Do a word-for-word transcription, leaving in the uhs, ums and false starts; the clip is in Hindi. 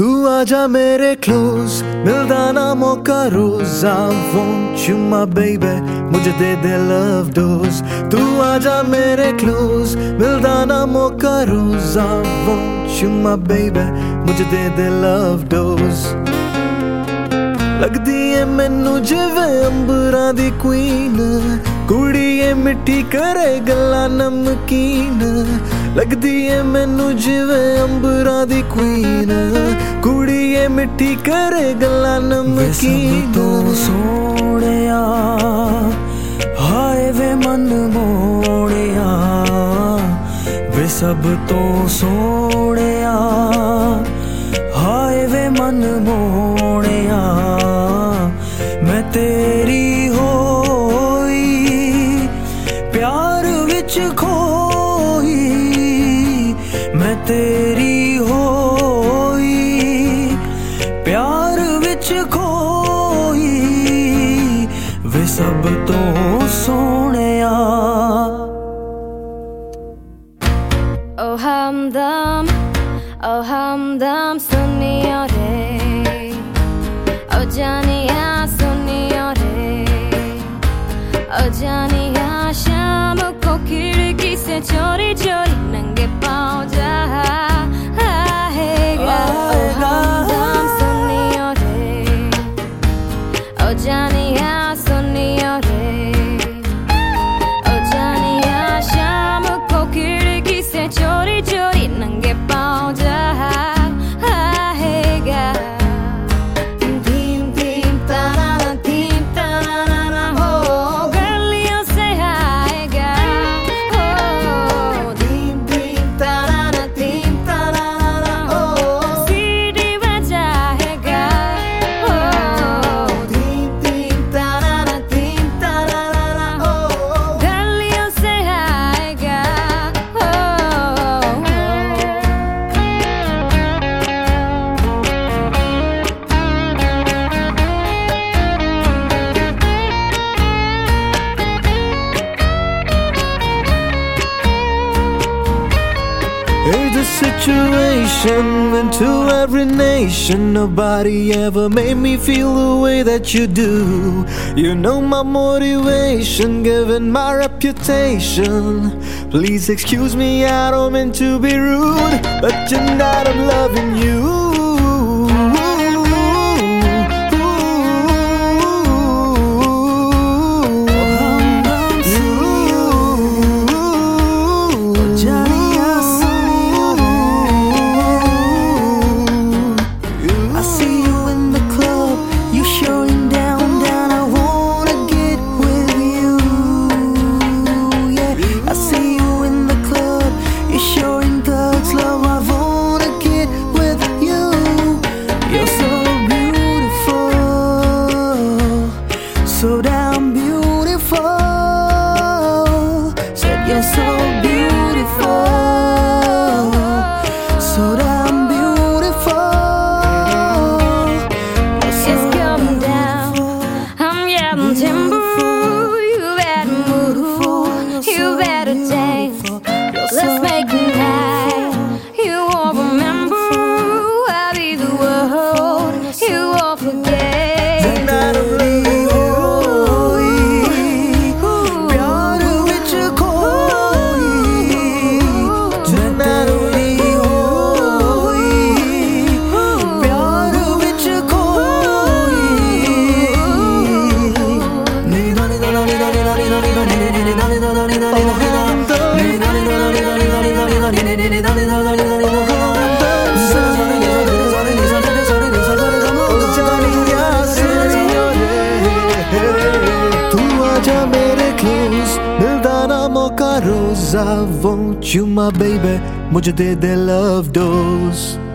तू आजा मेरे क्लोज, मिलदा ना मौका रोज। I want you my baby, मुझे दे दे love dose। तू आजा मेरे क्लोज, मिलदा ना मौका रोज। I want you my baby, मुझे दे दे love dose। लगदी है मैनू जिवें अंबरां दी क्वीन, कुड़ी ए मिठी करे गल्लां नमकीन। लगदी है मैनू जिवें अंबरां दी क्वीन, कुड़ी ए मिठी करे गल्लां नमकीन। तो सोहणिया हाय वे मन मोड़िया, वे सब तो सोहणिया हाय वे मन मोड़िया। मैं तेरी होई प्यार विच खोई, मैं तेरी होई प्यार विच खोई, वे सब तो सोहणिया। ओ हमदम, ओ हमदम सुनियो रे, ओ जानिया सुनियो रे, ओ जानिया शाम को खिड़की से चोरी चोरी नंगे पाँव जा आएगा। ओ हमदम सुनियो रे, ओ जानिया सुनियो रे, ओ जानिया शाम को खिड़की से चोरी चोरी नंगे पाँव जा आएगा। धीम धीम ताना धीम ताना हो गलियों से आएगा। हो धीम धीम ताना धीम ताना हो सीढ़ी बजाएगा। हो धीम धीम ताना धीम ताना हो गलियों से आएगा। हो Here's the situation into every nation. Nobody ever made me feel the way that you do. You know my motivation, given my reputation. Please excuse me, I don't mean to be rude, but tonight I'm loving you. So damn beautiful, said you're so beautiful, so damn beautiful. It's coming down, I'm getting timber. You better move, you better dance. Let's make a night you won't remember. I'll be the world you won't forget. Tonight I'm loving you. तू आजा मेरे क्लोज, मिलदा ना मौका रोज। I want you my baby, मुझे दे दे love dose।